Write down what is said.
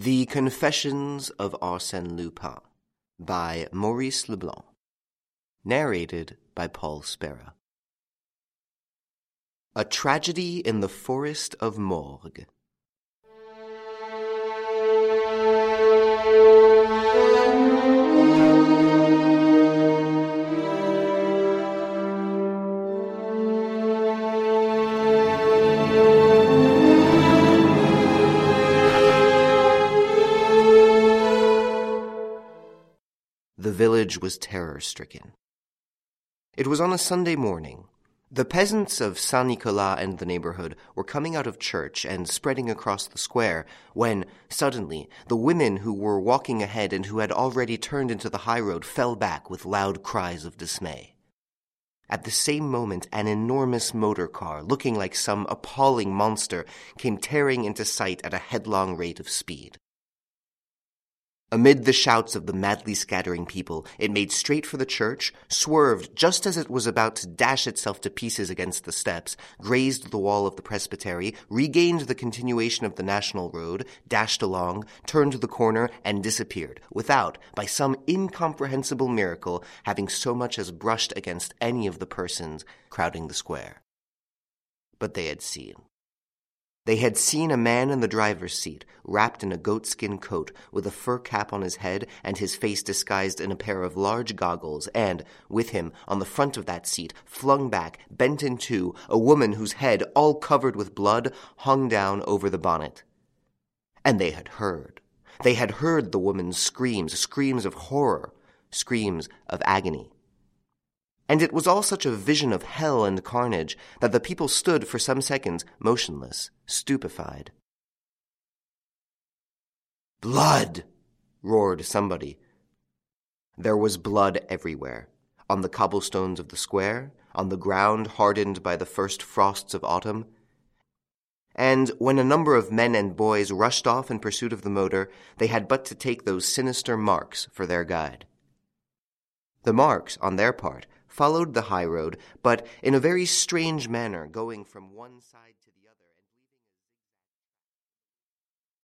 The Confessions of Arsène Lupin by Maurice Leblanc. Narrated by Paul Spera. A Tragedy in the Forest of Morgue. The village was terror-stricken. It was on a Sunday morning. The peasants of Saint-Nicolas and the neighborhood were coming out of church and spreading across the square when, suddenly, the women who were walking ahead and who had already turned into the highroad fell back with loud cries of dismay. At the same moment, an enormous motor car, looking like some appalling monster, came tearing into sight at a headlong rate of speed. Amid the shouts of the madly scattering people, it made straight for the church, swerved just as it was about to dash itself to pieces against the steps, grazed the wall of the presbytery, regained the continuation of the national road, dashed along, turned the corner, and disappeared, without, by some incomprehensible miracle, having so much as brushed against any of the persons crowding the square. But they had seen. They had seen a man in the driver's seat, wrapped in a goatskin coat, with a fur cap on his head and his face disguised in a pair of large goggles, and, with him, on the front of that seat, flung back, bent in two, a woman whose head, all covered with blood, hung down over the bonnet. And they had heard. They had heard the woman's screams, screams of horror, screams of agony. And it was all such a vision of hell and carnage that the people stood for some seconds motionless, stupefied. "Blood!" roared somebody. There was blood everywhere, on the cobblestones of the square, on the ground hardened by the first frosts of autumn. And when a number of men and boys rushed off in pursuit of the motor, they had but to take those sinister marks for their guide. The marks, on their part, followed the high road, but in a very strange manner, going from one side to the